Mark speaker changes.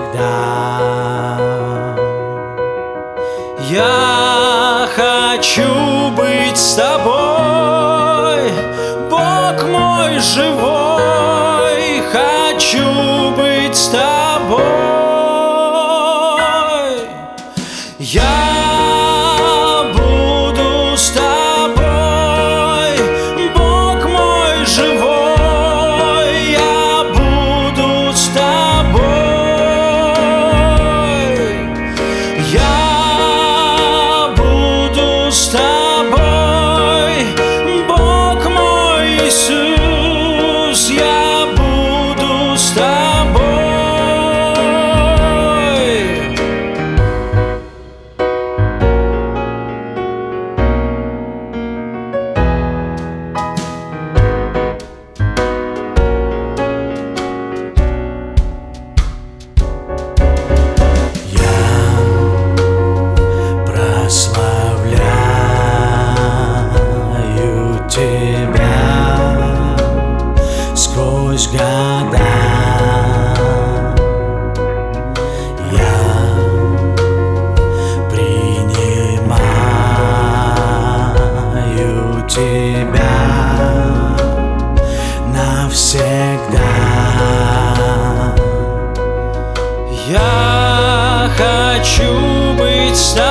Speaker 1: Я хочу быть с тобой, Бог мой живой, хочу быть с тобой. Я буду с тобой, Бог мой живой, я буду с тобой. Я буду с тобой, Бог мой Иисус, я буду с тобой. Прославляю тебя сквозь года. Я принимаю тебя навсегда. Я хочу быть с тобой,